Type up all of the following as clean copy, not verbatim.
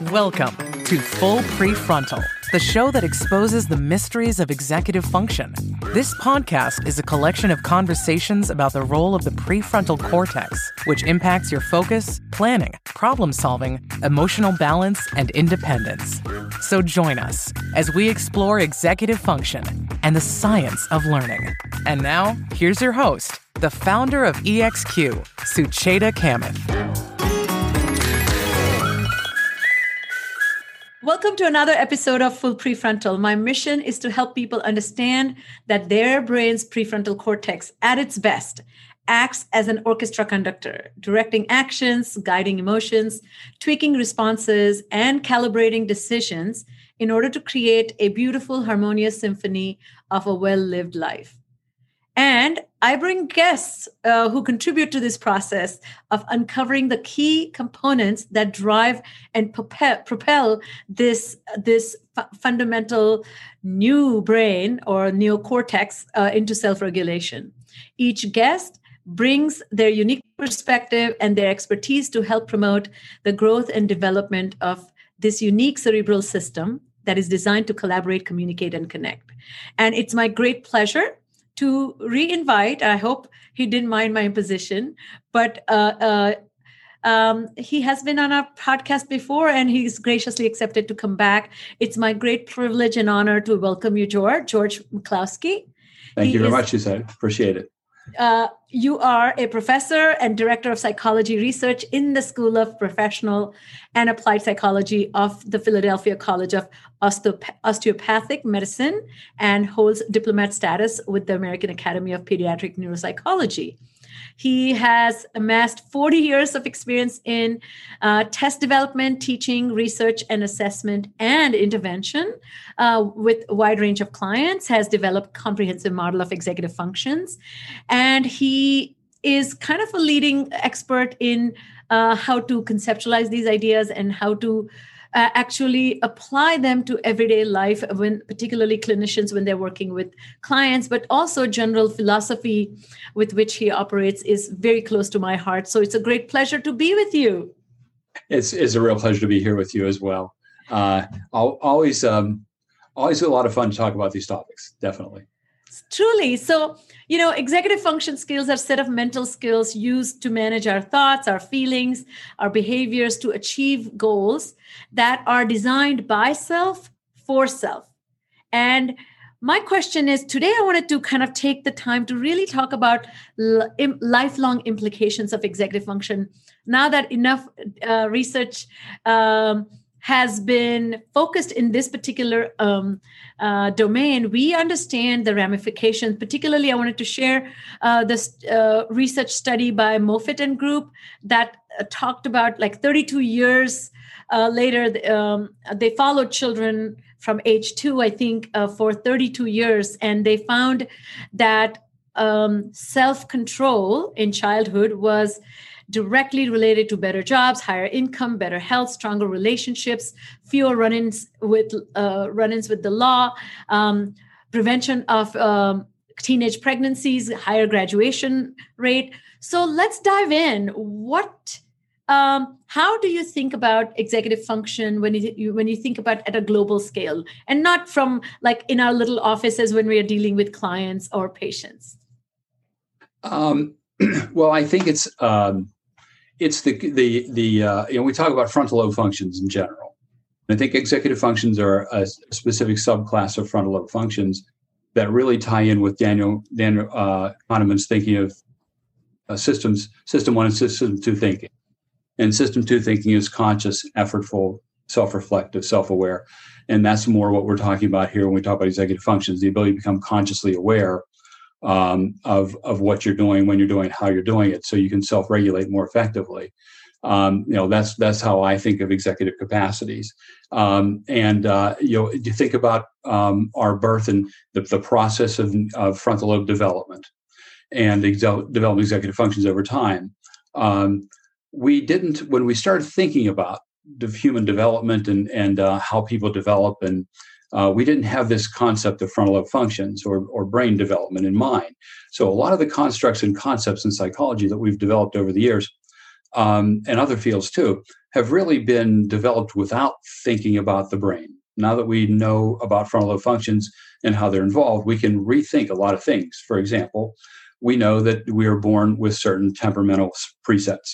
Welcome to Full Prefrontal, the show that exposes the mysteries of executive function. This podcast is a collection of conversations about the role of the prefrontal cortex, which impacts your focus, planning, problem-solving, emotional balance, and independence. So join us as we explore executive function and the science of learning. And now, here's your host, the founder of EXQ, Sucheta Kamath. Welcome to another episode of Full Prefrontal. My mission is to help people understand that their brain's prefrontal cortex, at its best, acts as an orchestra conductor, directing actions, guiding emotions, tweaking responses, and calibrating decisions in order to create a beautiful, harmonious symphony of a well-lived life. And I bring guests who contribute to this process of uncovering the key components that drive and propel this fundamental new brain or neocortex into self-regulation. Each guest brings their unique perspective and their expertise to help promote the growth and development of this unique cerebral system that is designed to collaborate, communicate, and connect. And it's my great pleasure to re-invite, I hope he didn't mind my imposition, but he has been on our podcast before and he's graciously accepted to come back. It's my great privilege and honor to welcome you, George McCloskey. Thank you very much, you said. Appreciate it. You are a professor and director of psychology research in the School of Professional and Applied Psychology of the Philadelphia College of Osteopathic Medicine and holds diplomat status with the American Academy of Pediatric Neuropsychology. He has amassed 40 years of experience in test development, teaching, research and assessment, and intervention with a wide range of clients, has developed a comprehensive model of executive functions. And he is kind of a leading expert in how to conceptualize these ideas and how to actually apply them to everyday life, when particularly clinicians when they're working with clients, but also general philosophy with which he operates is very close to my heart. So it's a great pleasure to be with you. It's a real pleasure to be here with you as well. Always a lot of fun to talk about these topics, definitely. Truly. So, executive function skills are a set of mental skills used to manage our thoughts, our feelings, our behaviors to achieve goals that are designed by self for self. And my question is, today I wanted to kind of take the time to really talk about lifelong implications of executive function. Now that enough research has been focused in this particular domain, we understand the ramifications. Particularly, I wanted to share this research study by Moffitt and group that talked about 32 years later, they followed children from age 2, I think, for 32 years. And they found that self-control in childhood was directly related to better jobs, higher income, better health, stronger relationships, fewer run-ins with the law, prevention of teenage pregnancies, higher graduation rate. So let's dive in. How do you think about executive function when you think about at a global scale, and not from in our little offices when we are dealing with clients or patients? Well, I think it's we talk about frontal lobe functions in general. I think executive functions are a specific subclass of frontal lobe functions that really tie in with Daniel Kahneman's thinking of system 1 and system 2 thinking. And system 2 thinking is conscious, effortful, self-reflective, self-aware. And that's more what we're talking about here when we talk about executive functions, the ability to become consciously aware of what you're doing, when you're doing it, how you're doing it, so you can self-regulate more effectively. That's how I think of executive capacities. You think about our birth and the process of frontal lobe development and developing executive functions over time. We didn't, when we started thinking about the human development and how people develop, and we didn't have this concept of frontal lobe functions or brain development in mind. So a lot of the constructs and concepts in psychology that we've developed over the years and other fields too, have really been developed without thinking about the brain. Now that we know about frontal lobe functions and how they're involved, we can rethink a lot of things. For example, we know that we are born with certain temperamental presets.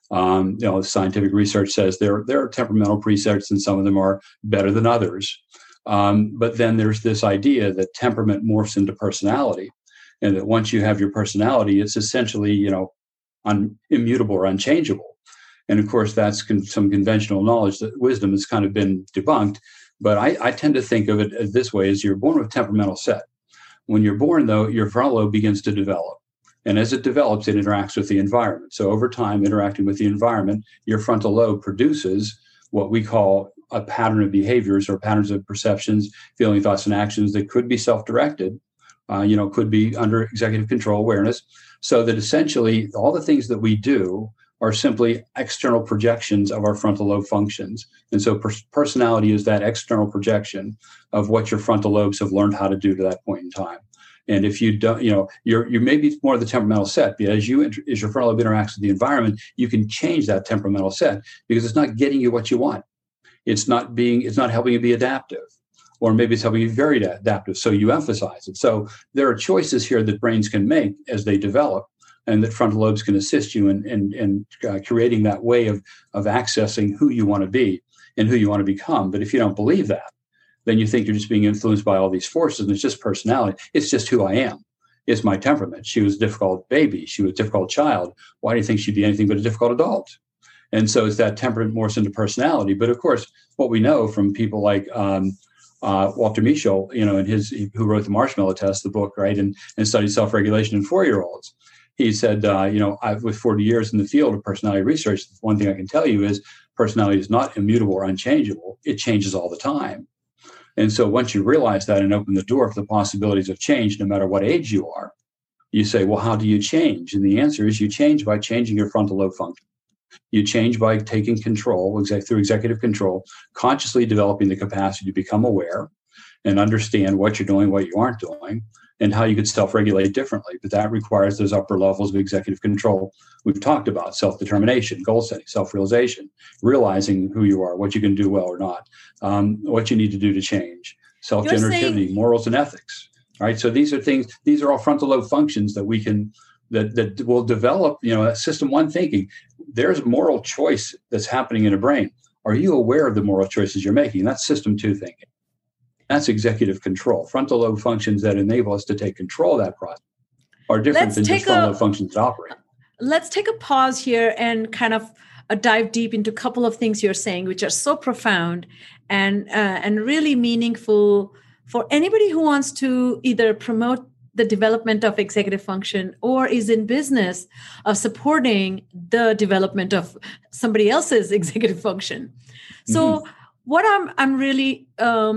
Scientific research says there are temperamental presets, and some of them are better than others. But then there's this idea that temperament morphs into personality, and that once you have your personality, it's essentially, immutable or unchangeable. And of course, that's some conventional knowledge that wisdom has kind of been debunked. But I tend to think of it this way: as you're born with temperamental set. When you're born, though, your frontal lobe begins to develop. And as it develops, it interacts with the environment. So over time, interacting with the environment, your frontal lobe produces what we call a pattern of behaviors or patterns of perceptions, feeling, thoughts, and actions that could be self-directed, could be under executive control awareness. So that essentially all the things that we do are simply external projections of our frontal lobe functions. And so personality is that external projection of what your frontal lobes have learned how to do to that point in time. And if you don't, you're maybe more of the temperamental set, but as your frontal lobe interacts with the environment, you can change that temperamental set because it's not getting you what you want. It's not helping you be adaptive, or maybe it's helping you be very adaptive. So you emphasize it. So there are choices here that brains can make as they develop, and that frontal lobes can assist you in creating that way of accessing who you want to be and who you want to become. But if you don't believe that, then you think you're just being influenced by all these forces, and it's just personality. It's just who I am. It's my temperament. She was a difficult baby. She was a difficult child. Why do you think she'd be anything but a difficult adult? And so it's that temperament morphs into personality. But of course, what we know from people like Walter Mischel, who wrote the Marshmallow Test, the book, right, and studied self-regulation in 4-year-olds. He said, with 40 years in the field of personality research, one thing I can tell you is personality is not immutable or unchangeable. It changes all the time. And so once you realize that and open the door for the possibilities of change, no matter what age you are, you say, well, how do you change? And the answer is you change by changing your frontal lobe function. You change by taking control through executive control, consciously developing the capacity to become aware and understand what you're doing, what you aren't doing, and how you could self-regulate differently. But that requires those upper levels of executive control we've talked about: self-determination, goal setting, self-realization, realizing who you are, what you can do well or not, what you need to do to change, self-generativity, morals and ethics. Right. So these are all frontal lobe functions that we can that will develop, system one thinking. There's moral choice that's happening in a brain. Are you aware of the moral choices you're making? That's system two thinking. That's executive control. Frontal lobe functions that enable us to take control of that process are different than just frontal lobe functions that operate. Let's take a pause here and kind of dive deep into a couple of things you're saying, which are so profound and really meaningful for anybody who wants to either promote the development of executive function or is in business of supporting the development of somebody else's executive function. So what I'm really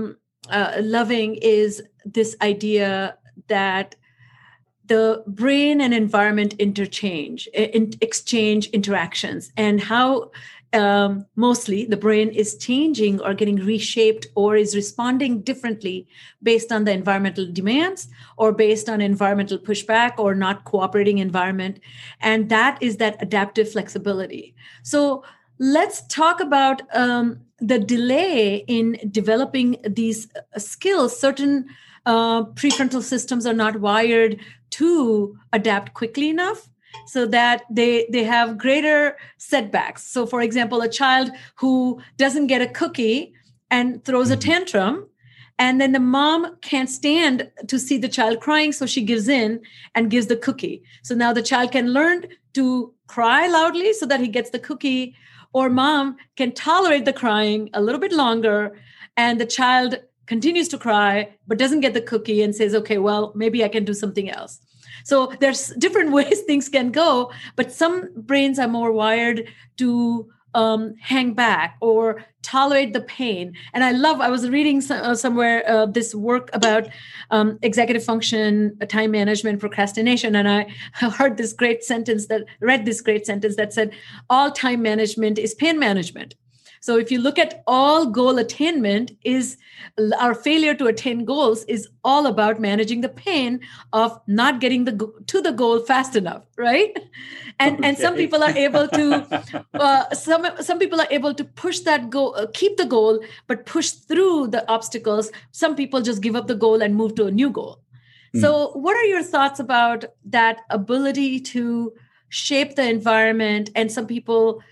loving is this idea that the brain and environment exchange interactions, and how mostly the brain is changing or getting reshaped or is responding differently based on the environmental demands or based on environmental pushback or not cooperating environment. And that is that adaptive flexibility. So let's talk about the delay in developing these skills. Certain prefrontal systems are not wired to adapt quickly enough, so that they have greater setbacks. So, for example, a child who doesn't get a cookie and throws a tantrum, and then the mom can't stand to see the child crying, so she gives in and gives the cookie. So now the child can learn to cry loudly so that he gets the cookie, or mom can tolerate the crying a little bit longer, and the child continues to cry but doesn't get the cookie and says, okay, well, maybe I can do something else. So there's different ways things can go, but some brains are more wired to hang back or tolerate the pain. And I was reading somewhere this work about executive function, time management, procrastination. And I read this great sentence that said, all time management is pain management. So if you look at all goal attainment, is our failure to attain goals is all about managing the pain of not getting to the goal fast enough, right? And some people are able to some people are able to push that goal, keep the goal, but push through the obstacles. Some people just give up the goal and move to a new goal. So what are your thoughts about that ability to shape the environment, and some people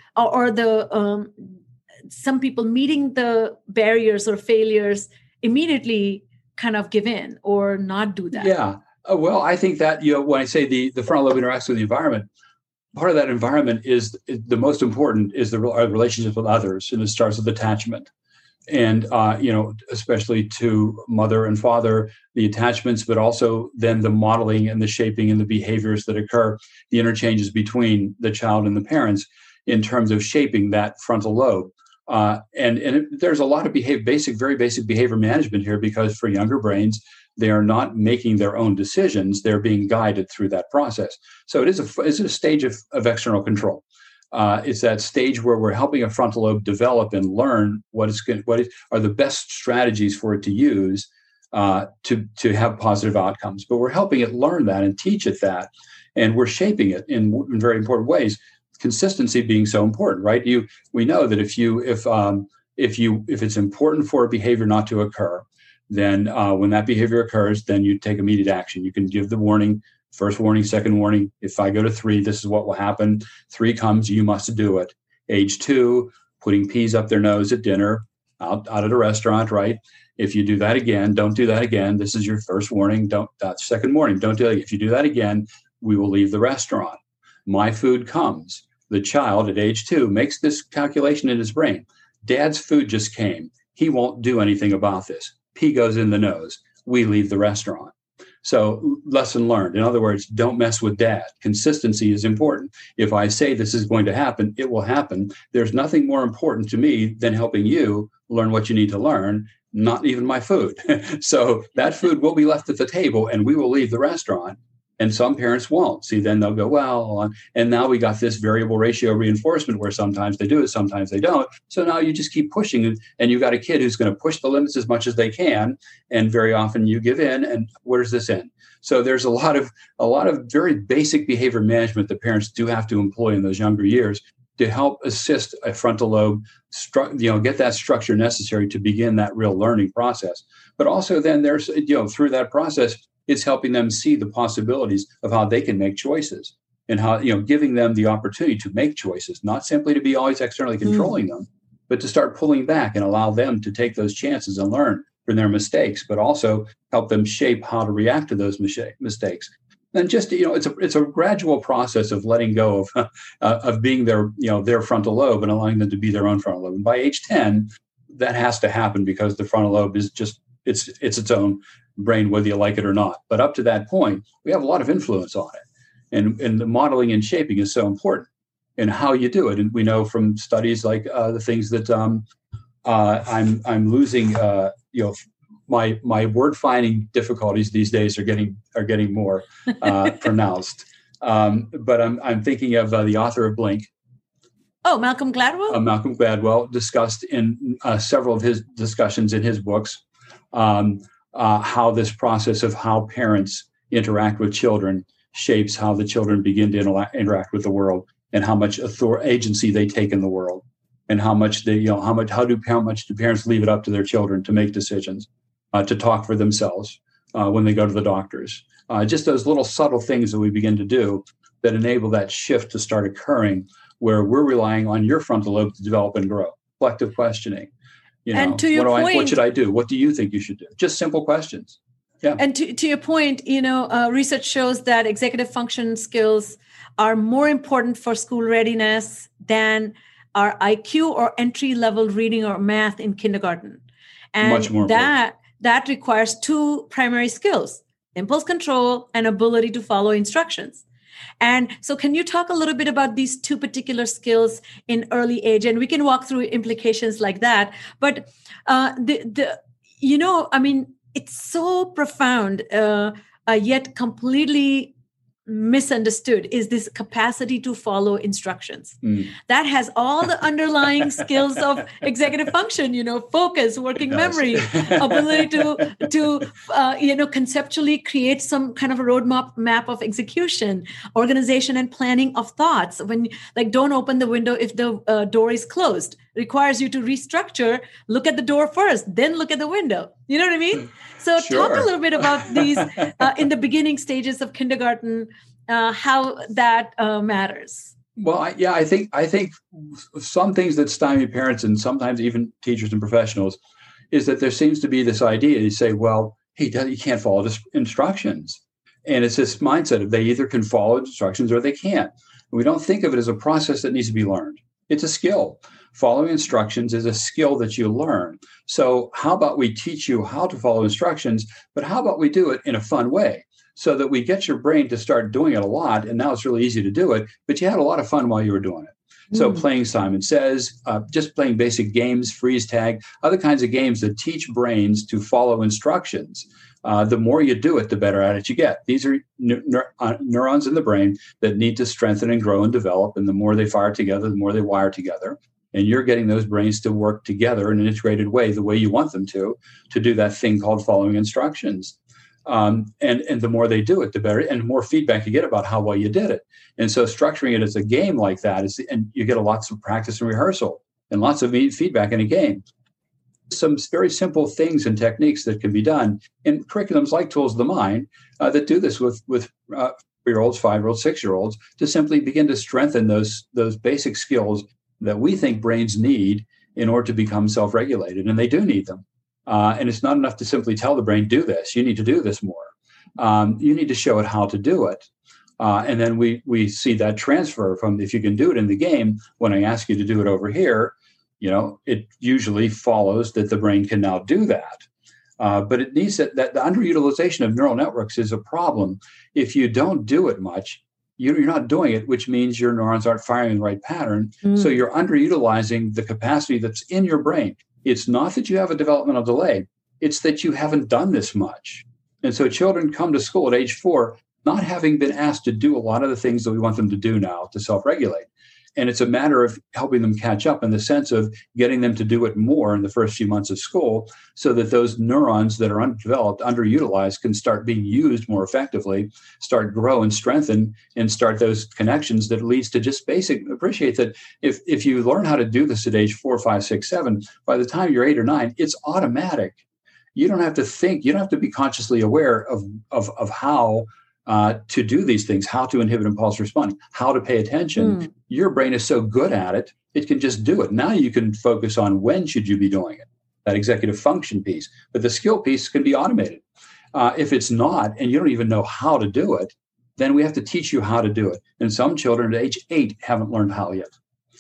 some people meeting the barriers or failures immediately kind of give in or not do that? Yeah. Well, I think that, when I say the frontal lobe interacts with the environment, part of that environment is the most important is the relationship with others, and it starts with attachment. And, especially to mother and father, the attachments, but also then the modeling and the shaping and the behaviors that occur, the interchanges between the child and the parents in terms of shaping that frontal lobe. There's a lot of very basic behavior management here, because for younger brains, they are not making their own decisions. They're being guided through that process. So it's a stage of external control. It's that stage where we're helping a frontal lobe develop and learn what are the best strategies for it to use to have positive outcomes. But we're helping it learn that and teach it that, and we're shaping it in very important ways. Consistency being so important, right? We know that if it's important for a behavior not to occur, then when that behavior occurs, then you take immediate action. You can give the warning. First warning, second warning. If I go to 3, this is what will happen. 3 comes, you must do it. Age 2, putting peas up their nose at dinner, out at a restaurant, right? If you do that again, don't do that again. This is your first warning. That's second warning. Don't do it. If you do that again, we will leave the restaurant. My food comes. The child at age 2 makes this calculation in his brain. Dad's food just came. He won't do anything about this. Pea goes in the nose. We leave the restaurant. So lesson learned. In other words, don't mess with dad. Consistency is important. If I say this is going to happen, it will happen. There's nothing more important to me than helping you learn what you need to learn, not even my food. So that food will be left at the table and we will leave the restaurant. And some parents won't. See, then they'll go, well, and now we got this variable ratio reinforcement where sometimes they do it, sometimes they don't. So now you just keep pushing, and you've got a kid who's going to push the limits as much as they can. And very often you give in, and where does this end? So there's a lot of very basic behavior management that parents do have to employ in those younger years to help assist a frontal lobe, get that structure necessary to begin that real learning process. But also then there's, through that process, it's helping them see the possibilities of how they can make choices, and how, giving them the opportunity to make choices, not simply to be always externally controlling them, but to start pulling back and allow them to take those chances and learn from their mistakes, but also help them shape how to react to those mistakes. And just, it's a gradual process of letting go of being their frontal lobe and allowing them to be their own frontal lobe. And by age 10, that has to happen, because the frontal lobe is just, it's its own brain, whether you like it or not. But up to that point, we have a lot of influence on it. And the modeling and shaping is so important in how you do it. And we know from studies like the things that I'm losing, my word finding difficulties these days are getting more pronounced. But I'm thinking of the author of Blink. Oh, Malcolm Gladwell? Malcolm Gladwell discussed in several of his discussions in his books how this process of how parents interact with children shapes how the children begin to interact with the world, and how much agency they take in the world, and how much how much do parents leave it up to their children to make decisions, to talk for themselves when they go to the doctors. Just those little subtle things that we begin to do that enable that shift to start occurring, where we're relying on your frontal lobe to develop and grow. Reflective questioning. And to your point, what should I do? What do you think you should do? Just simple questions. Yeah. And to your point, research shows that executive function skills are more important for school readiness than our IQ or entry-level reading or math in kindergarten. And much more that requires 2 primary skills: impulse control and ability to follow instructions. And so can you talk a little bit about these 2 particular skills in early age? And we can walk through implications like that. But it's so profound, yet completely misunderstood is this capacity to follow instructions. That has all the underlying skills of executive function, focus, working memory, ability to conceptually create some kind of a roadmap of execution, organization and planning of thoughts. When don't open the window if the door is closed, requires you to restructure, look at the door first, then look at the window. You know what I mean? So Talk a little bit about these in the beginning stages of kindergarten, how that matters. Well, I think some things that stymie parents and sometimes even teachers and professionals is that there seems to be this idea. You say, well, he can't follow the instructions. And it's this mindset of they either can follow instructions or they can't. And we don't think of it as a process that needs to be learned. It's a skill. Following instructions is a skill that you learn. So how about we teach you how to follow instructions, but how about we do it in a fun way so that we get your brain to start doing it a lot. And now it's really easy to do it, but you had a lot of fun while you were doing it. So playing Simon Says, just playing basic games, freeze tag, other kinds of games that teach brains to follow instructions. The more you do it, the better at it you get. These are neurons in the brain that need to strengthen and grow and develop. And the more they fire together, the more they wire together. And you're getting those brains to work together in an integrated way, the way you want them to do that thing called following instructions. And the more they do it, the better, and the more feedback you get about how well you did it. And so structuring it as a game like that and you get lots of practice and rehearsal and lots of feedback in a game. Some very simple things and techniques that can be done in curriculums like Tools of the Mind that do this with 3-year-olds, 5-year-olds, 6-year-olds to simply begin to strengthen those basic skills that we think brains need in order to become self-regulated. And they do need them. And it's not enough to simply tell the brain, do this. You need to do this more. You need to show it how to do it. And then we see that transfer from if you can do it in the game, when I ask you to do it over here, it usually follows that the brain can now do that. But it needs that the underutilization of neural networks is a problem. If you don't do it much, you're not doing it, which means your neurons aren't firing in the right pattern. So you're underutilizing the capacity that's in your brain. It's not that you have a developmental delay. It's that you haven't done this much. And so children come to school at age 4, not having been asked to do a lot of the things that we want them to do now to self-regulate. And it's a matter of helping them catch up in the sense of getting them to do it more in the first few months of school so that those neurons that are undeveloped, underutilized, can start being used more effectively, start grow and strengthen, and start those connections that leads to just appreciate that if you learn how to do this at age 4, 5, 6, 7, by the time you're 8 or 9, it's automatic. You don't have to think, you don't have to be consciously aware of how to do these things, how to inhibit impulse responding, how to pay attention. Your brain is so good at it, it can just do it. Now you can focus on when should you be doing it, that executive function piece. But the skill piece can be automated. If it's not, and you don't even know how to do it, then we have to teach you how to do it. And some children at age 8 haven't learned how yet.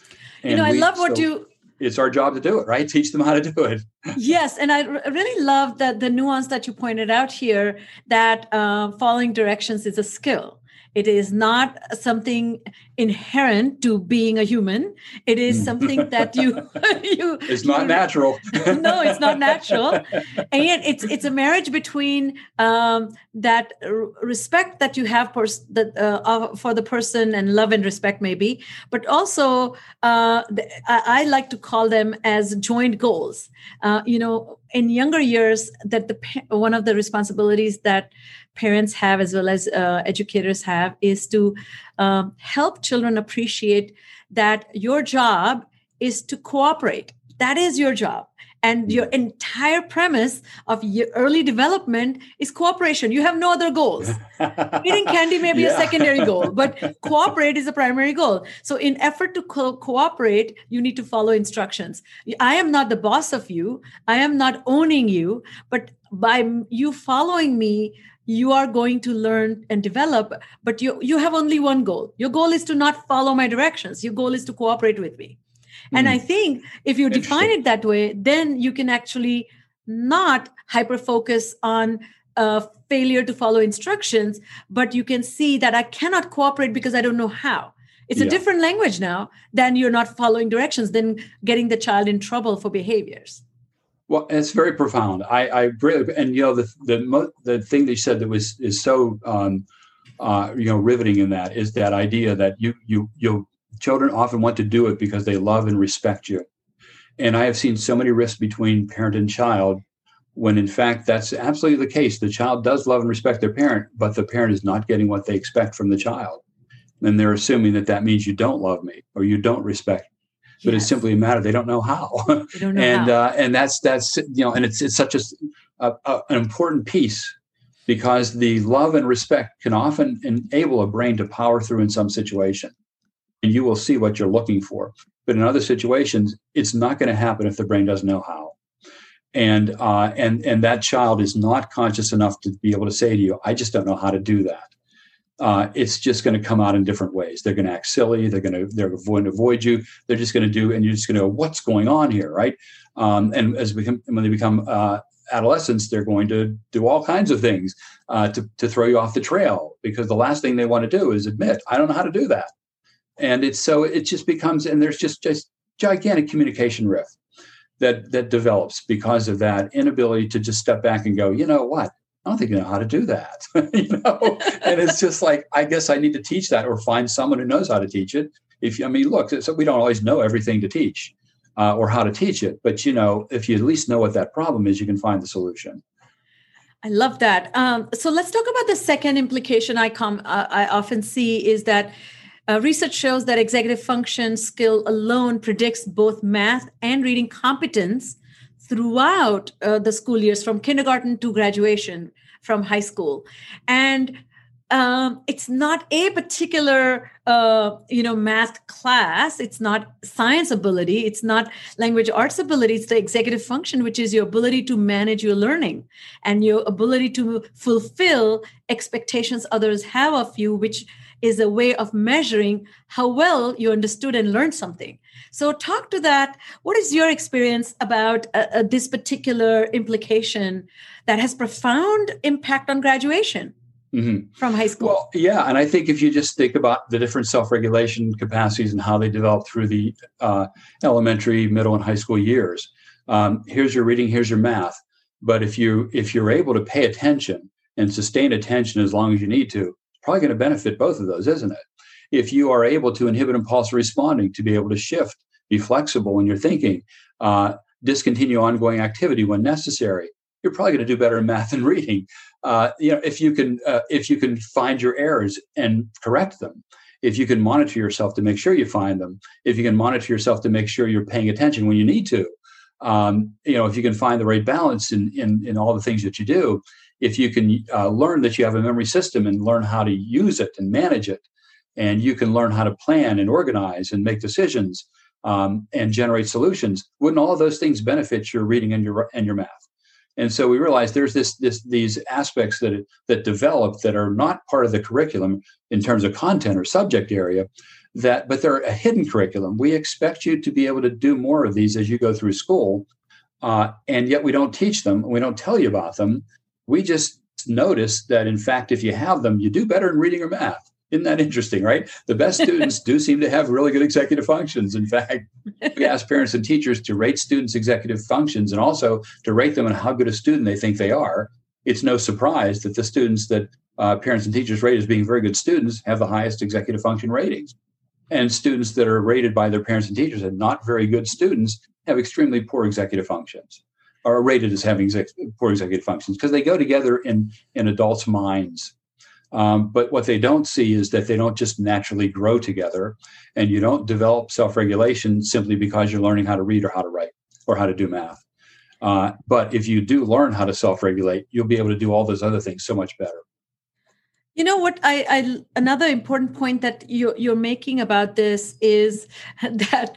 And I love what it's our job to do it, right? Teach them how to do it. Yes. And I really love the nuance that you pointed out here, that following directions is a skill. It is not something inherent to being a human. It is something that it's not natural. No, it's not natural. And it's a marriage between that respect that you have for the person, and love and respect maybe, but also I like to call them as joint goals. In younger years, that one of the responsibilities that parents have, as well as educators have, is to help children appreciate that your job is to cooperate. That is your job. And your entire premise of your early development is cooperation. You have no other goals. Eating candy may be a secondary goal, but cooperate is a primary goal. So in effort to cooperate, you need to follow instructions. I am not the boss of you. I am not owning you, but by you following me, you are going to learn and develop, but you have only one goal. Your goal is to not follow my directions. Your goal is to cooperate with me. And I think if you define it that way, then you can actually not hyper-focus on failure to follow instructions, but you can see that I cannot cooperate because I don't know how. It's a different language now than you're not following directions, than getting the child in trouble for behaviors. Well, it's very profound. I really, and the thing that you said that is so riveting in that is that idea that children often want to do it because they love and respect you. And I have seen so many rifts between parent and child when in fact that's absolutely the case. The child does love and respect their parent, but the parent is not getting what they expect from the child. And they're assuming that means you don't love me or you don't respect me. But it's simply a matter they don't know how. They don't know how. And that's and it's such an important piece, because the love and respect can often enable a brain to power through in some situation, and you will see what you're looking for. But in other situations, it's not going to happen if the brain doesn't know how. And that child is not conscious enough to be able to say to you, I just don't know how to do that. It's just going to come out in different ways. They're going to act silly. They're going to avoid you. They're just going to do, and you're just going to go, what's going on here, right? And when they become adolescents, they're going to do all kinds of things to throw you off the trail, because the last thing they want to do is admit, I don't know how to do that. And it just becomes, and there's just gigantic communication rift that develops because of that inability to just step back and go, you know what? I don't think you know how to do that. And it's just like, I guess I need to teach that, or find someone who knows how to teach it. Look, so we don't always know everything to teach or how to teach it. But, if you at least know what that problem is, you can find the solution. I love that. So let's talk about the second implication I often see is that research shows that executive function skill alone predicts both math and reading competence throughout the school years, from kindergarten to graduation from high school. And it's not a particular, math class. It's not science ability. It's not language arts ability. It's the executive function, which is your ability to manage your learning and your ability to fulfill expectations others have of you, which is a way of measuring how well you understood and learned something. So talk to that. What is your experience about this particular implication that has profound impact on graduation from high school? Well, yeah. And I think if you just think about the different self-regulation capacities and how they develop through the elementary, middle, and high school years, here's your reading, here's your math. But if you're able to pay attention and sustain attention as long as you need to, probably going to benefit both of those, isn't it? If you are able to inhibit impulsive responding, to be able to shift, be flexible in your thinking, discontinue ongoing activity when necessary, you're probably going to do better in math and reading. If you can find your errors and correct them, if you can monitor yourself to make sure you find them, if you can monitor yourself to make sure you're paying attention when you need to, if you can find the right balance in all the things that you do, if you can learn that you have a memory system and learn how to use it and manage it, and you can learn how to plan and organize and make decisions and generate solutions, wouldn't all of those things benefit your reading and your math? And so we realized there's these aspects that develop that are not part of the curriculum in terms of content or subject area, but they're a hidden curriculum. We expect you to be able to do more of these as you go through school, and yet we don't teach them. We don't tell you about them. We just notice that, in fact, if you have them, you do better in reading or math. Isn't that interesting, right? The best students do seem to have really good executive functions. In fact, we ask parents and teachers to rate students' executive functions and also to rate them on how good a student they think they are. It's no surprise that the students that parents and teachers rate as being very good students have the highest executive function ratings. And students that are rated by their parents and teachers as not very good students have extremely poor executive functions, are rated as having poor executive functions, because they go together in adults' minds. But what they don't see is that they don't just naturally grow together, and you don't develop self-regulation simply because you're learning how to read or how to write or how to do math. But if you do learn how to self-regulate, you'll be able to do all those other things so much better. You know what? Another important point that you're making about this is that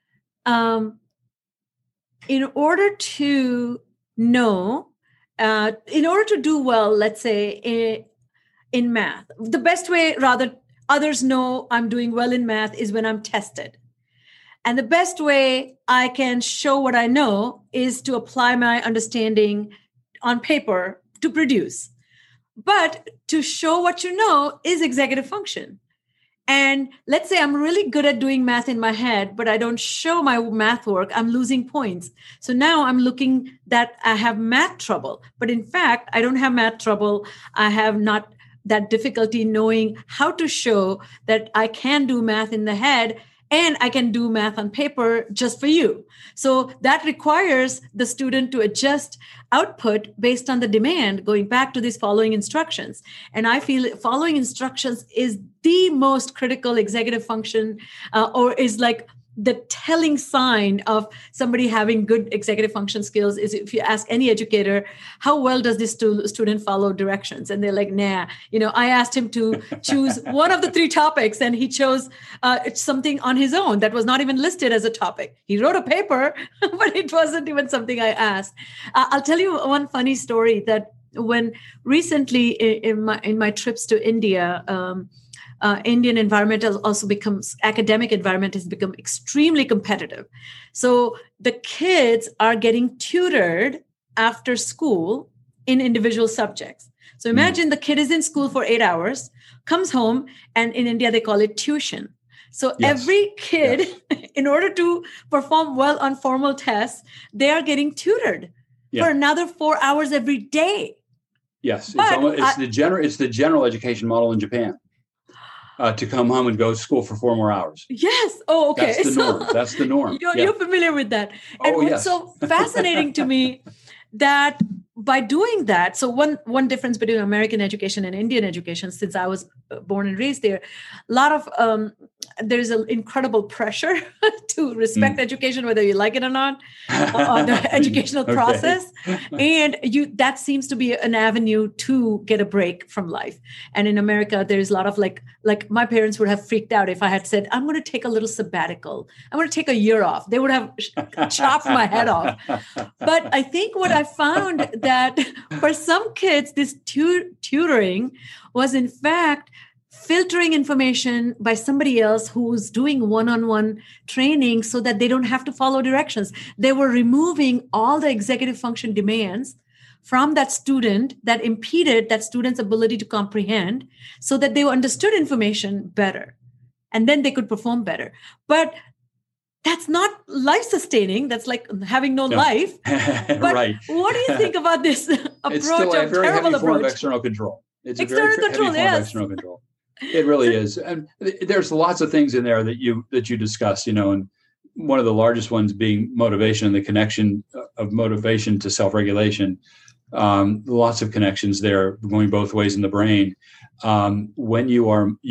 in order to know, in order to do well, let's say in math, the best way rather others know I'm doing well in math is when I'm tested. And the best way I can show what I know is to apply my understanding on paper to produce. But to show what you know is executive function. And let's say I'm really good at doing math in my head, but I don't show my math work, I'm losing points. So now I'm looking that I have math trouble. But in fact, I don't have math trouble. I have not that difficulty knowing how to show that I can do math in the head and I can do math on paper just for you. So that requires the student to adjust output based on the demand, going back to these following instructions. And I feel following instructions is the most critical executive function, or is like the telling sign of somebody having good executive function skills. Is if you ask any educator, how well does this student follow directions? And they're like, nah. I asked him to choose one of the 3 topics, and he chose something on his own that was not even listed as a topic. He wrote a paper, but it wasn't even something I asked. I'll tell you one funny story that when recently in my trips to India, Indian environment academic environment has become extremely competitive. So the kids are getting tutored after school in individual subjects. So imagine the kid is in school for 8 hours, comes home, and in India, they call it tuition. So every kid, in order to perform well on formal tests, they are getting tutored for another 4 hours every day. Yes, it's the general education model in Japan. To come home and go to school for 4 more hours. Yes. Oh, okay. That's the norm. You're familiar with that. And what's so fascinating to me that by doing that, so one difference between American education and Indian education, since I was born and raised there, a lot of there's an incredible pressure to respect education, whether you like it or not, on the educational process. And that seems to be an avenue to get a break from life. And in America, there's a lot of like my parents would have freaked out if I had said, I'm going to take a little sabbatical. I'm going to take a year off. They would have chopped my head off. But I think what I found that for some kids, this tutoring was in fact filtering information by somebody else who's doing one-on-one training so that they don't have to follow directions. They were removing all the executive function demands from that student that impeded that student's ability to comprehend so that they understood information better. And then they could perform better. But that's not life-sustaining. That's like having no life. But right. What do you think about this approach? It's still a very heavy form of external control. It's a very heavy form of external control. It really is. And there's lots of things in there that you discuss, and one of the largest ones being motivation and the connection of motivation to self-regulation. Lots of connections there going both ways in the brain. When you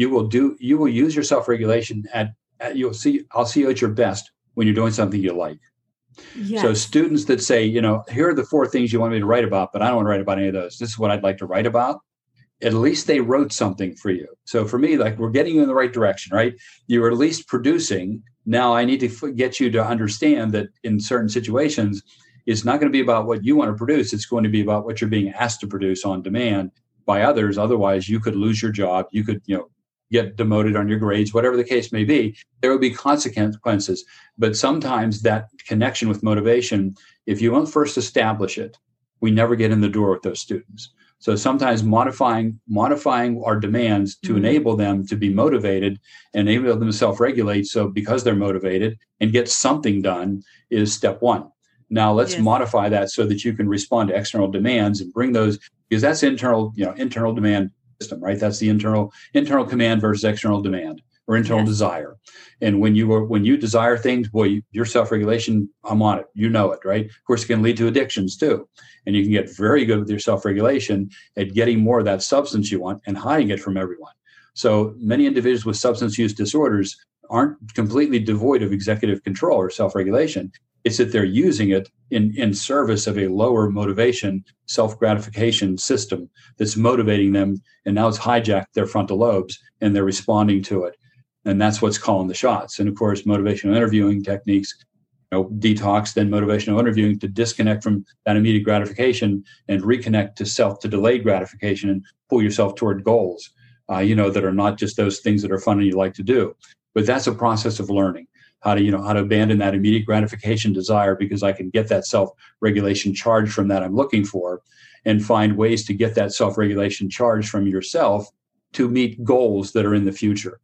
will use your self-regulation I'll see you at your best when you're doing something you like. Yes. So students that say, here are the 4 things you want me to write about, but I don't want to write about any of those. This is what I'd like to write about. At least they wrote something for you. So for me, we're getting you in the right direction, right? You're at least producing. Now I need to get you to understand that in certain situations, it's not going to be about what you want to produce. It's going to be about what you're being asked to produce on demand by others. Otherwise, you could lose your job. You could, get demoted on your grades, whatever the case may be. There will be consequences. But sometimes that connection with motivation, if you won't first establish it, we never get in the door with those students. So sometimes modifying our demands to enable them to be motivated and enable them to self-regulate. So because they're motivated and get something done is step 1. Now let's modify that so that you can respond to external demands and bring those, because that's internal demand system, right? That's the internal command versus external demand or internal desire. And when you desire things, boy, your self-regulation, I'm on it. You know it, right? Of course, it can lead to addictions too. And you can get very good with your self-regulation at getting more of that substance you want and hiding it from everyone. So many individuals with substance use disorders aren't completely devoid of executive control or self-regulation. It's that they're using it in service of a lower motivation, self-gratification system that's motivating them. And now it's hijacked their frontal lobes and they're responding to it. And that's what's calling the shots. And of course, motivational interviewing techniques, detox, then motivational interviewing to disconnect from that immediate gratification and reconnect to delayed gratification and pull yourself toward goals, that are not just those things that are fun and you like to do. But that's a process of learning. How to abandon that immediate gratification desire because I can get that self-regulation charge from that I'm looking for, and find ways to get that self-regulation charge from yourself to meet goals that are in the future,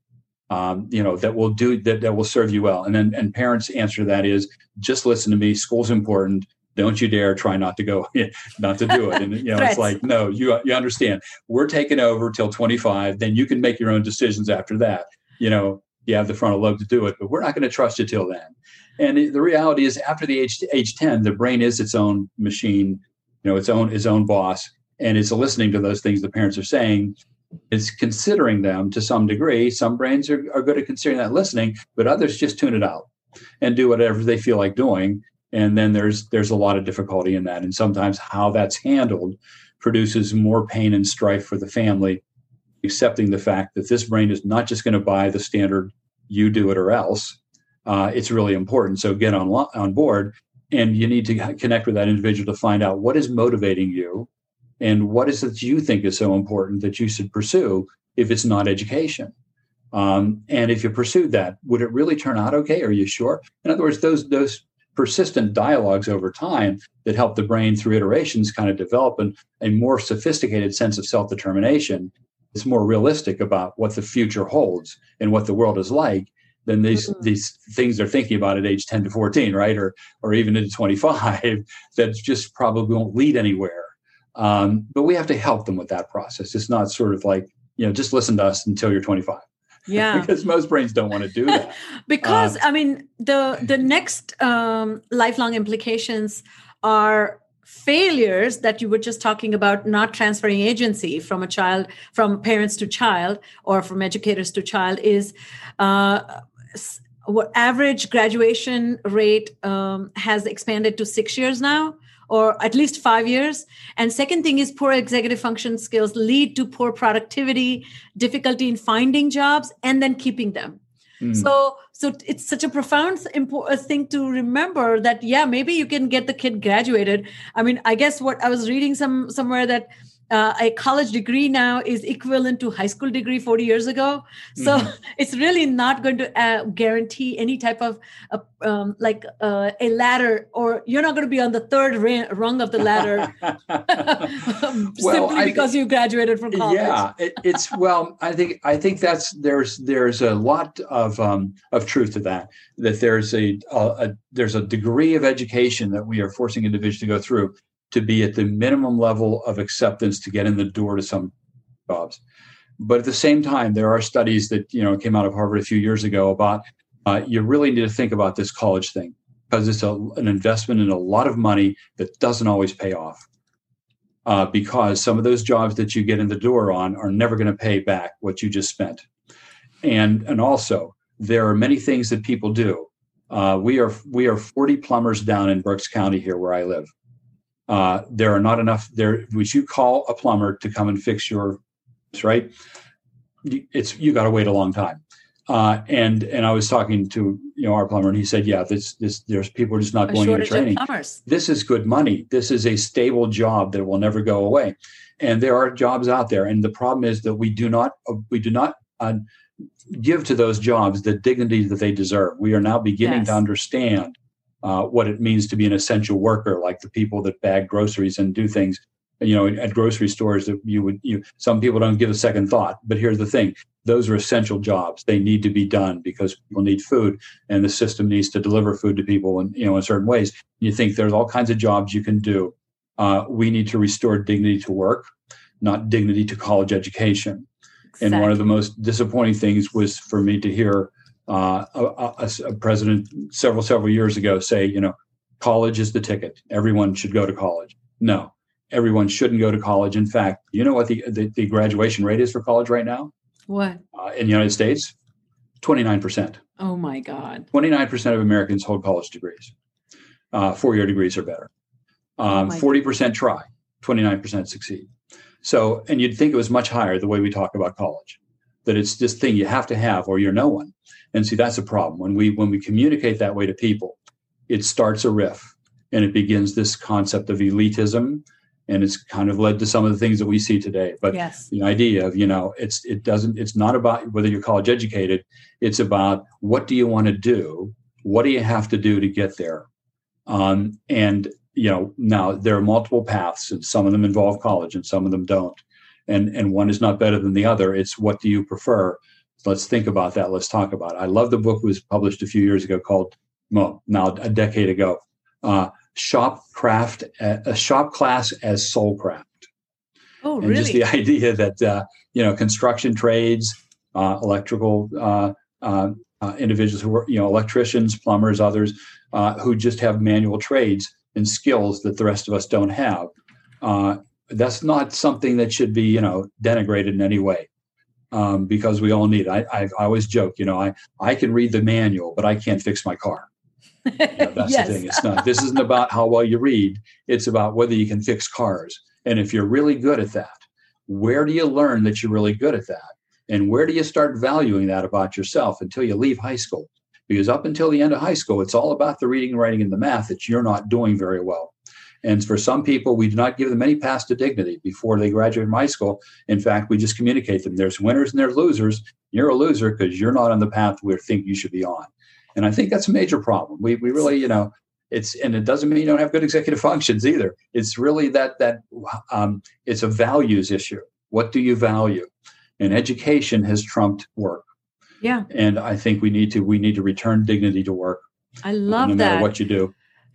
that will serve you well. And parents' answer to that is just listen to me. School's important. don't you dare try not to do it. And, Threats. it's like, no, you understand, we're taking over till 25. Then you can make your own decisions after that. You have the frontal lobe to do it, but we're not going to trust you till then. And the reality is, after the age 10, the brain is its own machine, its own boss, and it's listening to those things the parents are saying. It's considering them to some degree. Some brains are good at considering that, listening, but others just tune it out and do whatever they feel like doing. And then there's a lot of difficulty in that. And sometimes how that's handled produces more pain and strife for the family, accepting the fact that this brain is not just going to buy the standard, you do it or else. It's really important. So get on board, and you need to connect with that individual to find out what is motivating you and what is it that you think is so important that you should pursue if it's not education. And if you pursued that, would it really turn out okay? Are you sure? In other words, those persistent dialogues over time that help the brain through iterations kind of develop a more sophisticated sense of self-determination. It's more realistic about what the future holds and what the world is like than these things they're thinking about at age 10 to 14, right? Or even into 25, that just probably won't lead anywhere. But we have to help them with that process. It's not sort of like, just listen to us until you're 25. Yeah. Because most brains don't want to do that. Because, the next lifelong implications are failures that you were just talking about, not transferring agency from parents to child, or from educators to child, is what average graduation rate has expanded to 6 years now, or at least 5 years. And second thing is, poor executive function skills lead to poor productivity, difficulty in finding jobs, and then keeping them. So it's such a profound thing to remember that, maybe you can get the kid graduated. I guess what I was reading somewhere that a college degree now is equivalent to high school degree 40 years ago. So it's really not going to guarantee any type of a ladder, or you're not going to be on the third rung of the ladder simply because you graduated from college. Yeah, I think that's there's a lot of truth to that. That there's a degree of education that we are forcing individuals to go through to be at the minimum level of acceptance to get in the door to some jobs. But at the same time, there are studies that came out of Harvard a few years ago about you really need to think about this college thing, because it's an investment in a lot of money that doesn't always pay off. Because some of those jobs that you get in the door on are never going to pay back what you just spent. And also, there are many things that people do. We are 40 plumbers down in Berks County here where I live. There are not enough there, which you call a plumber to come and fix your, right? You got to wait a long time. And I was talking to our plumber, and he said, there's people are just not going into training. This is good money. This is a stable job that will never go away. And there are jobs out there. And the problem is that we do not give to those jobs the dignity that they deserve. We are now beginning to understand what it means to be an essential worker, like the people that bag groceries and do things, at grocery stores that some people don't give a second thought. But here's the thing. Those are essential jobs. They need to be done because people need food, and the system needs to deliver food to people in certain ways. You think there's all kinds of jobs you can do. We need to restore dignity to work, not dignity to college education. Exactly. And one of the most disappointing things was for me to hear a president several years ago say, college is the ticket. Everyone should go to college. No, everyone shouldn't go to college. In fact, you know what the graduation rate is for college right now? What? In the United States? 29%. Oh my God. 29% of Americans hold college degrees. 4-year degrees are better. 40% try, 29% succeed. So, and you'd think it was much higher the way we talk about college, that it's this thing you have to have or you're no one. And see, that's a problem. When we communicate that way to people, it starts a riff, and it begins this concept of elitism, and it's kind of led to some of the things that we see today. But the idea of, it's not about whether you're college educated. It's about, what do you want to do? What do you have to do to get there? And now there are multiple paths, and some of them involve college and some of them don't. And one is not better than the other. It's, what do you prefer? Let's think about that. Let's talk about it. I love the book that was published a few years ago called, now a decade ago, shop class as soul craft. Oh, And really? just the idea that, construction trades, electrical individuals who are, electricians, plumbers, others who just have manual trades and skills that the rest of us don't have. That's not something that should be, denigrated in any way, because we all need it. I always joke, I can read the manual, but I can't fix my car. That's Yes. the thing. It's not. This isn't about how well you read. It's about whether you can fix cars. And if you're really good at that, where do you learn that you're really good at that? And where do you start valuing that about yourself until you leave high school? Because up until the end of high school, it's all about the reading, writing, and the math that you're not doing very well. And for some people, we do not give them any path to dignity before they graduate from high school. In fact, we just communicate them. There's winners and there's losers. You're a loser because you're not on the path we think you should be on. And I think that's a major problem. We really, and it doesn't mean you don't have good executive functions either. It's really that it's a values issue. What do you value? And education has trumped work. Yeah. And I think we need to return dignity to work. I love no that. matter what you do.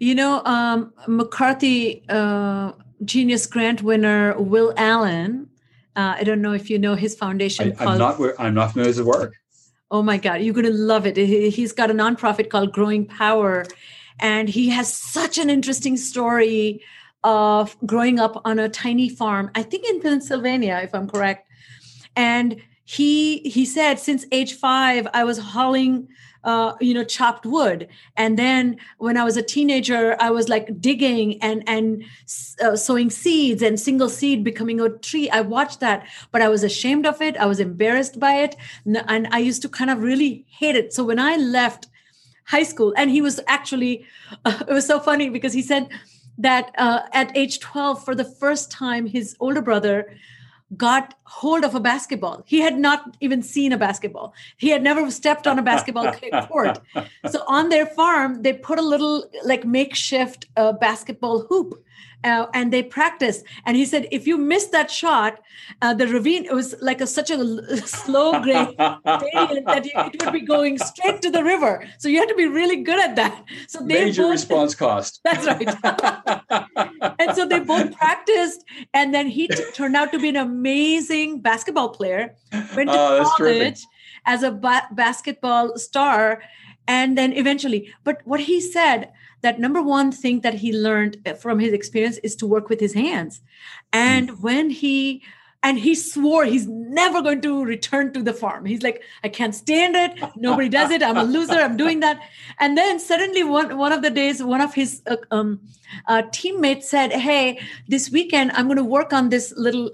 McCarthy Genius Grant winner Will Allen. I don't know if you know his foundation. I'm not familiar with his work. Oh my God, you're going to love it. He's got a nonprofit called Growing Power, and he has such an interesting story of growing up on a tiny farm, I think in Pennsylvania, if I'm correct. And he said, since age 5, I was hauling chopped wood. And then when I was a teenager, I was like digging and sowing seeds and single seed becoming a tree. I watched that, but I was ashamed of it. I was embarrassed by it. And I used to kind of really hate it. So when I left high school, and he was actually, it was so funny because he said that at age 12, for the first time, his older brother got hold of a basketball. He had not even seen a basketball. He had never stepped on a basketball court. So on their farm, they put a little makeshift basketball hoop and they practiced. And he said, if you missed that shot, the ravine, it was like such a slow grade gradient that it would be going straight to the river. So you had to be really good at that. So they major response cost. That's right. And so they both practiced, and then he turned out to be an amazing basketball player. Went to college as a basketball star, and then eventually. But what he said, that number one thing that he learned from his experience is to work with his hands. And when he swore he's never going to return to the farm. He's like, I can't stand it. Nobody does it. I'm a loser. I'm doing that. And then suddenly one of the days, one of his teammates said, hey, this weekend, I'm going to work on this little,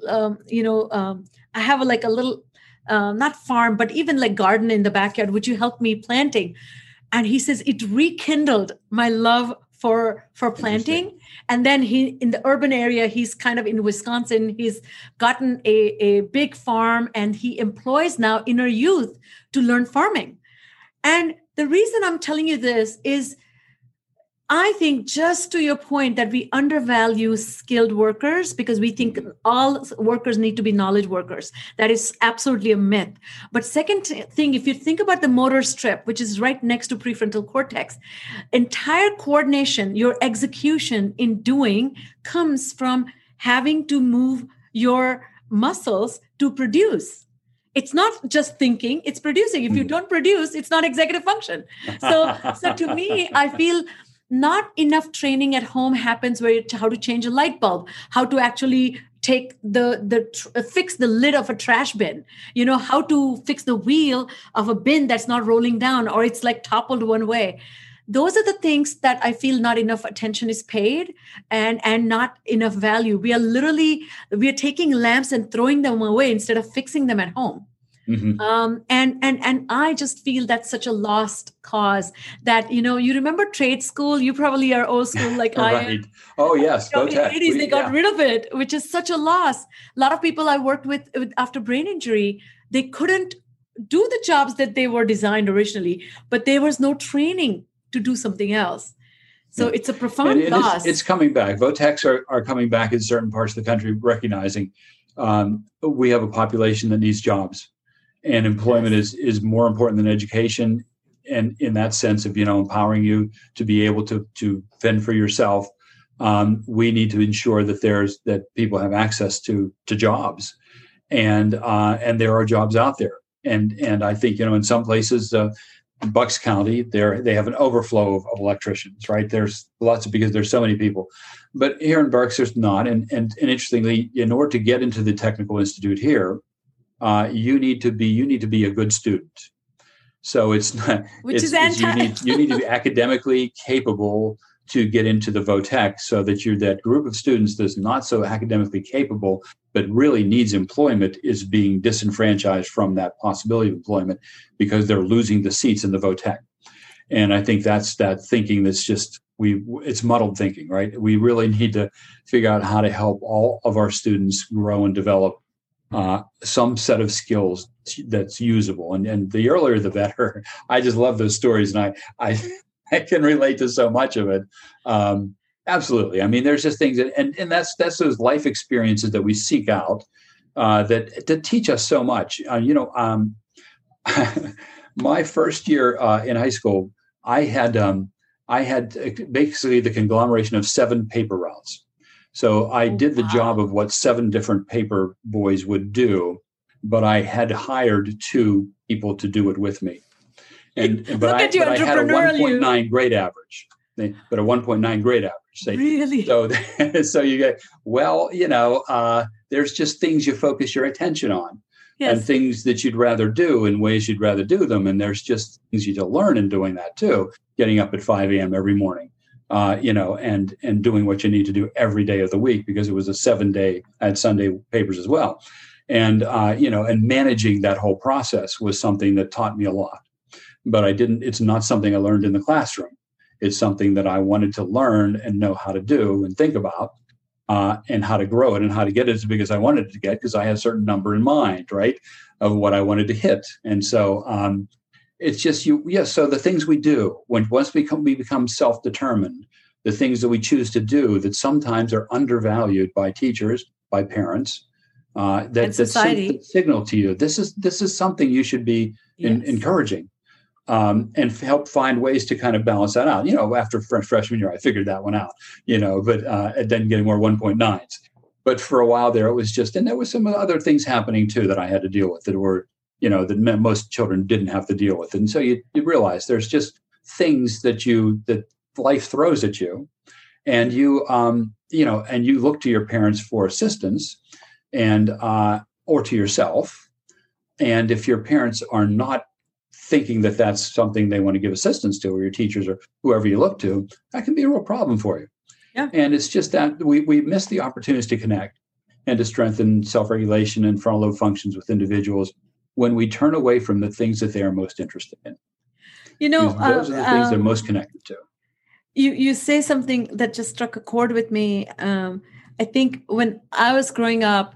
I have a little, not farm, but even like garden in the backyard. Would you help me planting? And he says, it rekindled my love for planting. And then in the urban area, he's kind of in Wisconsin, he's gotten a big farm, and he employs now inner youth to learn farming. And the reason I'm telling you this is, I think, just to your point, that we undervalue skilled workers because we think all workers need to be knowledge workers. That is absolutely a myth. But second thing, if you think about the motor strip, which is right next to prefrontal cortex, entire coordination, your execution in doing comes from having to move your muscles to produce. It's not just thinking, it's producing. If you don't produce, it's not executive function. So to me, I feel not enough training at home happens how to change a light bulb, how to actually take fix the lid of a trash bin, how to fix the wheel of a bin that's not rolling down or it's like toppled one way. Those are the things that I feel not enough attention is paid and not enough value. We are taking lamps and throwing them away instead of fixing them at home. Mm-hmm. And I just feel that's such a lost cause that, you remember trade school, you probably are old school like right. I am. Oh yes. In the 80s, they got rid of it, which is such a loss. A lot of people I worked with after brain injury, they couldn't do the jobs that they were designed originally, but there was no training to do something else. So it's a profound loss. It's coming back. Vo-Techs are coming back in certain parts of the country, recognizing we have a population that needs jobs. And employment is more important than education. and in that sense of, empowering you to be able to fend for yourself, we need to ensure that people have access to jobs, and there are jobs out there, and I think in some places, Bucks County, they have an overflow of electricians, right? There's lots because there's so many people, but here in Berks there's not, and interestingly, in order to get into the Technical Institute here, you need to be a good student. So it's not, you need to be academically capable to get into the VOTEC, so that that group of students that's not so academically capable but really needs employment is being disenfranchised from that possibility of employment because they're losing the seats in the VOTEC. And I think that's that thinking that's just it's muddled thinking, right? We really need to figure out how to help all of our students grow and develop some set of skills that's usable. And the earlier the better. I just love those stories, and I can relate to so much of it. Absolutely. I mean, there's just things and that's those life experiences that we seek out that teach us so much. My first year in high school, I had basically the conglomeration of 7 paper routes. So I did the job of what 7 different paper boys would do, but I had hired 2 people to do it with me. But I had a 1.9 grade average. But a 1.9 grade average. Really? So you get, there's just things you focus your attention on, yes, and things that you'd rather do in ways you'd rather do them. And there's just things you to learn in doing that too. Getting up at 5 a.m. every morning, and doing what you need to do every day of the week, because it was a 7-day, I had Sunday papers as well. And, and managing that whole process was something that taught me a lot. But it's not something I learned in the classroom. It's something that I wanted to learn and know how to do and think about, and how to grow it and how to get it as big as I wanted it to get, because I had a certain number in mind, right, of what I wanted to hit. And so it's just so the things we do, once we become self-determined, the things that we choose to do that sometimes are undervalued by teachers, by parents, that signal to you, this is something you should be encouraging. And help find ways to kind of balance that out. After freshman year, I figured that one out, but then getting more 1.9s. But for a while there, it was just, and there was some other things happening too that I had to deal with that were, that most children didn't have to deal with. And so you realize there's just things that life throws at you, and you look to your parents for assistance, and or to yourself. And if your parents are not thinking that that's something they want to give assistance to, or your teachers or whoever you look to, that can be a real problem for you. Yeah. And it's just that we miss the opportunities to connect and to strengthen self-regulation and frontal lobe functions with individuals when we turn away from the things that they are most interested in. Those are the things they're most connected to. You say something that just struck a chord with me. I think when I was growing up,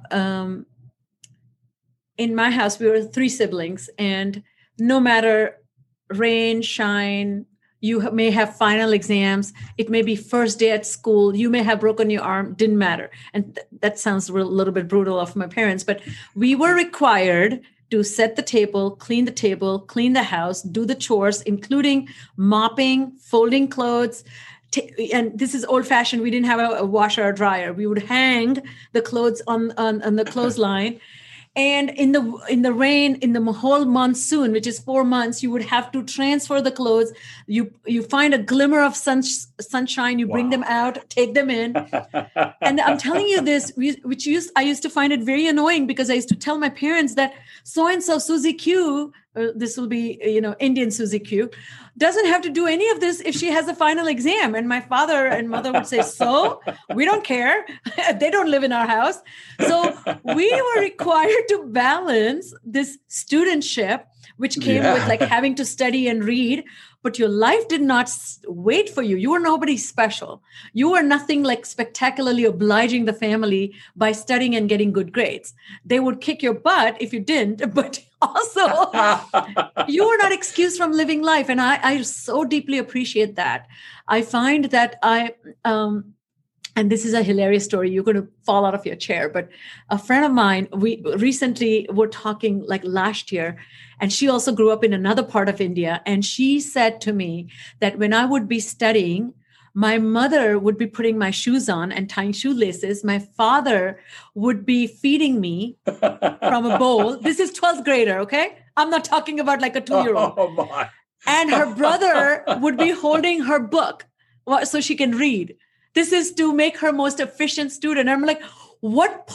in my house, we were 3 siblings, and no matter rain, shine, you may have final exams, it may be first day at school, you may have broken your arm, didn't matter. And that sounds a little bit brutal of my parents, but we were required to set the table, clean the house, do the chores, including mopping, folding clothes. And this is old fashioned. We didn't have a washer or dryer. We would hang the clothes on the clothesline. And in the rain, in the whole monsoon, which is 4 months, you would have to transfer the clothes. You find a glimmer of sunshine, you bring them out, take them in. And I'm telling you this, I used to find it very annoying, because I used to tell my parents that so-and-so Susie Q, this will be, Indian Susie Q, doesn't have to do any of this if she has a final exam. And my father and mother would say, so we don't care. They don't live in our house. So we were required to balance this studentship, which came with like having to study and read, but your life did not wait for you. You were nobody special. You were nothing like spectacularly obliging the family by studying and getting good grades. They would kick your butt if you didn't, but also you were not excused from living life. And I so deeply appreciate that. I find that and this is a hilarious story. You're going to fall out of your chair. But a friend of mine, we recently were talking like last year, and she also grew up in another part of India. And she said to me that when I would be studying, my mother would be putting my shoes on and tying shoelaces. My father would be feeding me from a bowl. This is 12th grader, okay? I'm not talking about like a 2-year-old. Oh my. And her brother would be holding her book so she can read. This is to make her most efficient student. I'm like, what?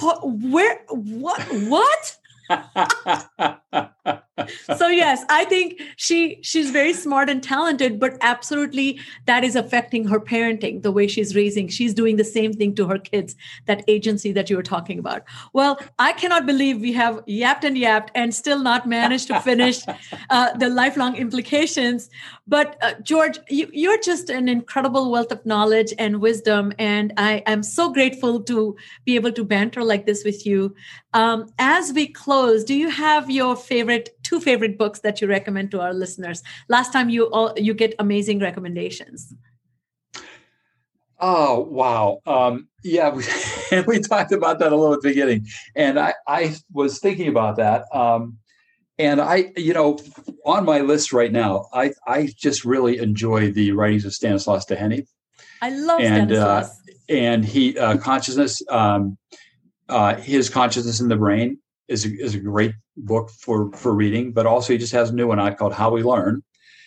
So yes, I think she's very smart and talented, but absolutely that is affecting her parenting, the way she's raising. She's doing the same thing to her kids, that agency that you were talking about. Well, I cannot believe we have yapped and still not managed to finish the lifelong implications. But George, you're just an incredible wealth of knowledge and wisdom. And I am so grateful to be able to banter like this with you. As we close, do you have your two favorite books that you recommend to our listeners? Last time you get amazing recommendations. Oh, wow. Yeah, we talked about that a little at the beginning. And I was thinking about that. And on my list right now, I just really enjoy the writings of Stanislaus Dehaene. I love Stanislaus. And he consciousness, his Consciousness in the Brain is a great book for reading, but also he just has a new one out called How We Learn.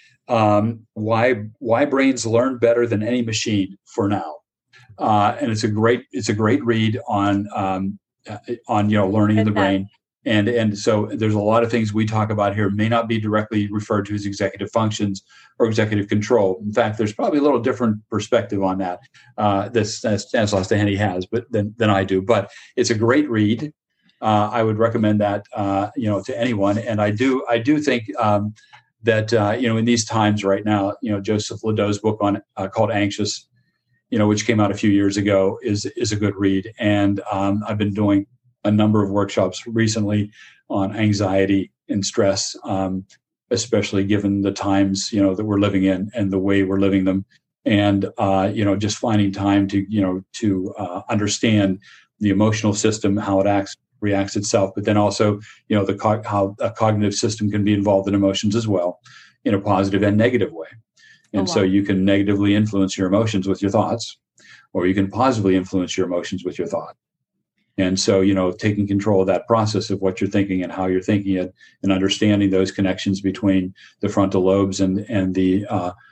Why brains learn better than any machine for now. And it's a great read on learning in the brain. And so there's a lot of things we talk about here may not be directly referred to as executive functions or executive control. In fact, there's probably a little different perspective on that that Stanislaus Dehaene has, but than I do. But it's a great read. I would recommend that to anyone. And I do think that in these times right now, Joseph Ledoux' book on called Anxious, which came out a few years ago, is a good read. And I've been doing a number of workshops recently on anxiety and stress, especially given the times, that we're living in and the way we're living them. And, just finding time to understand the emotional system, how it reacts itself, but then also, how a cognitive system can be involved in emotions as well in a positive and negative way. And so you can negatively influence your emotions with your thoughts, or you can positively influence your emotions with your thought. And so, taking control of that process of what you're thinking and how you're thinking it, and understanding those connections between the frontal lobes and the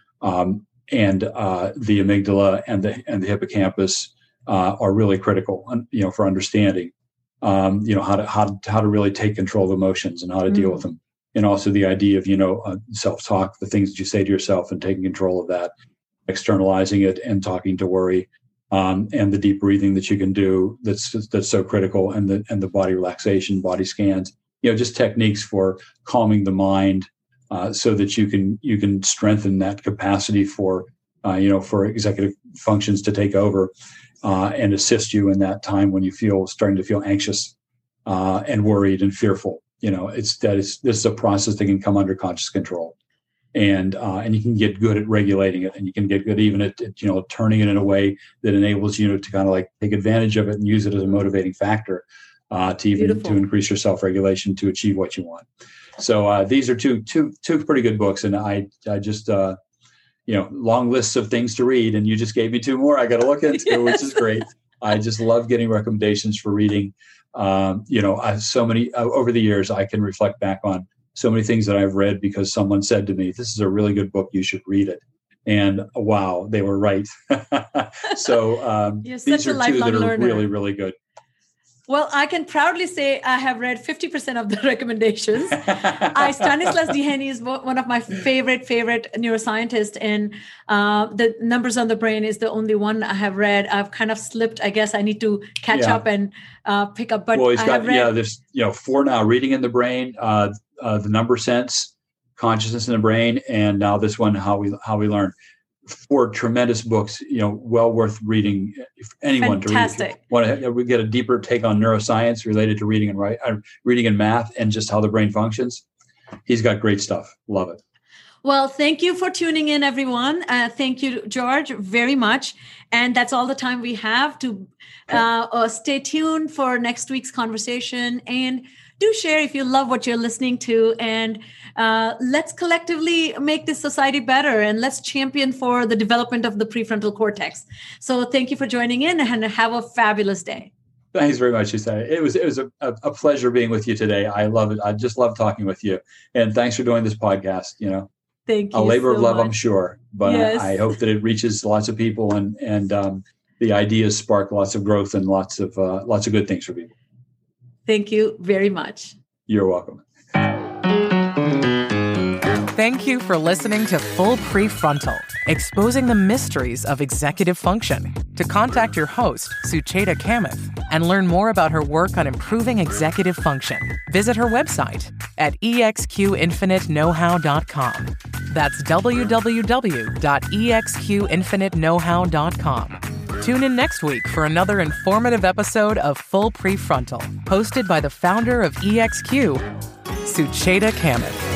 amygdala and the hippocampus are really critical, for understanding, how to really take control of emotions and how to deal with them. And also the idea of, self-talk, the things that you say to yourself and taking control of that, externalizing it and talking to worry. And the deep breathing that you can do that's so critical, and the body relaxation, body scans, just techniques for calming the mind, so that you can strengthen that capacity for executive functions to take over and assist you in that time when you starting to feel anxious and worried and fearful. This is a process that can come under conscious control. And you can get good at regulating it, and you can get good even at turning it in a way that enables you to kind of like take advantage of it and use it as a motivating factor to increase your self-regulation to achieve what you want. So these are two pretty good books, and I just long lists of things to read, and you just gave me two more I got to look into, which is great. I just love getting recommendations for reading. So many over the years I can reflect back on so many things that I've read because someone said to me, "This is a really good book. You should read it." And wow, they were right. So these are two that are really, really good. Well, I can proudly say I have read 50% of the recommendations. Stanislaus Dehaene is one of my favorite neuroscientists, and the Numbers on the Brain is the only one I have read. I've kind of slipped. I guess I need to catch up and pick up. But he's got there's 4 now: Reading in the Brain, the Number Sense, Consciousness in the Brain, and now this one, How We Learn. 4 tremendous books, well worth reading if anyone Fantastic. To read. Want to get a deeper take on neuroscience related to reading and math and just how the brain functions. He's got great stuff. Love it. Well, thank you for tuning in, everyone. Thank you, George, very much. And that's all the time we have to stay tuned for next week's conversation. And do share if you love what you're listening to. And let's collectively make this society better. And let's champion for the development of the prefrontal cortex. So thank you for joining in and have a fabulous day. Thanks very much, Usai. It was a pleasure being with you today. I love it. I just love talking with you. And thanks for doing this podcast. Thank you. A labor of love, much. I'm sure. But yes. I hope that it reaches lots of people and the ideas spark lots of growth and lots of good things for people. Thank you very much. You're welcome. Thank you for listening to Full Prefrontal, exposing the mysteries of executive function. To contact your host, Sucheta Kamath, and learn more about her work on improving executive function, visit her website at exqinfiniteknowhow.com. That's www.exqinfiniteknowhow.com. Tune in next week for another informative episode of Full Prefrontal, hosted by the founder of EXQ, Sucheta Kamath.